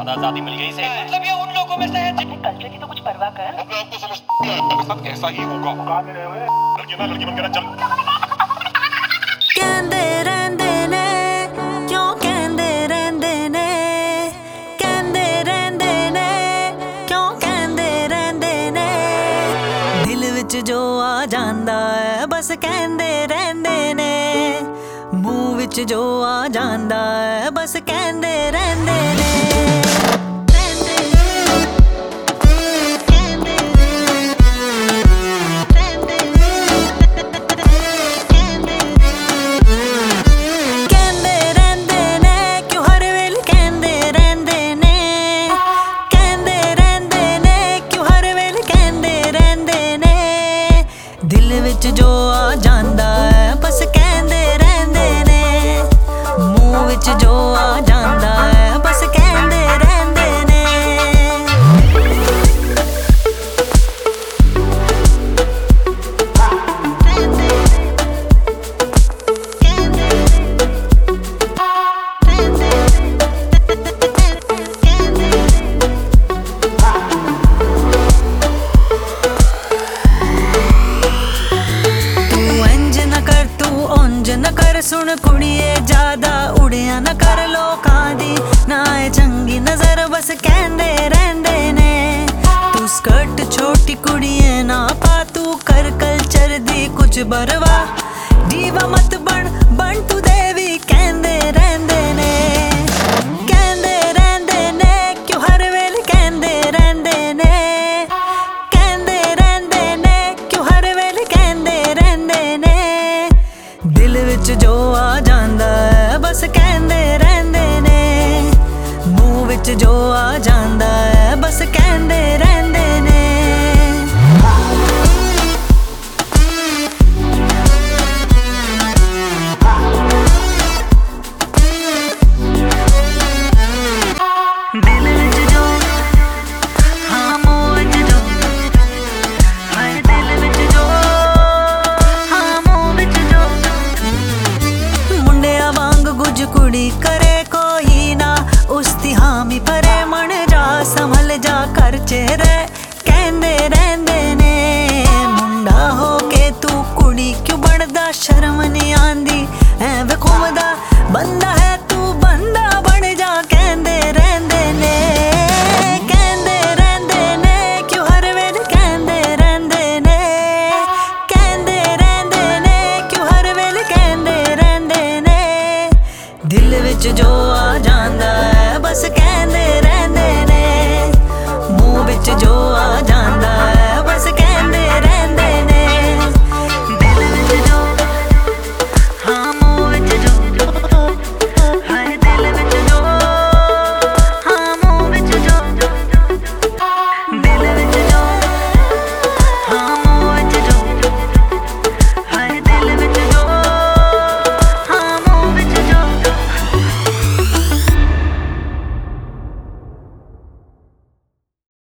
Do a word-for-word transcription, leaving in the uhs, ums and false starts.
ज्यादा आजादी मिल गई से मतलब ये उन लोगों में से है जिन्हें कल्चर की तो कुछ परवाह कर। अपने आप को समझते हैं आपके साथ ऐसा ही होगा। कहां गए हुए लड़की ना लड़की बनकर चल कहंदे रहंदे ने क्यों कहंदे रहंदे ने कहंदे रहंदे ने क्यों कहंदे रहंदे ने दिल विच जो आ जांदा है बस कहंदे रहंदे ने मुंह विच जो आ जांदा है बस कहंदे रहंदे ने। दिल विच जो आ जांदा है बस कहंदे रहंदे ने मुंह विच जो आ जांदा है बस कहंदे रहंदे ने। न कर सुन कुड़िए ज्यादा उड़िया न कर लोकां दी ना ए चंगी नजर बस कहंदे रहंदे ने। तू स्कर्ट छोटी कुड़िए ना पा तू कर कल्चर दी कुछ बरवा दीवा मत बन बन तू देवी कहंदे रहंदे ने। कहंदे रहंदे ने क्यों हर वेले कहंदे रहंदे ने कहंदे रहंदे ने क्यों हर वेले कहंदे रहंदे ने। दिल विच जो आ जांदा है बस कहंदे रहंदे ने मुंह विच जो आ जांदा है बस कहंदे रहंदे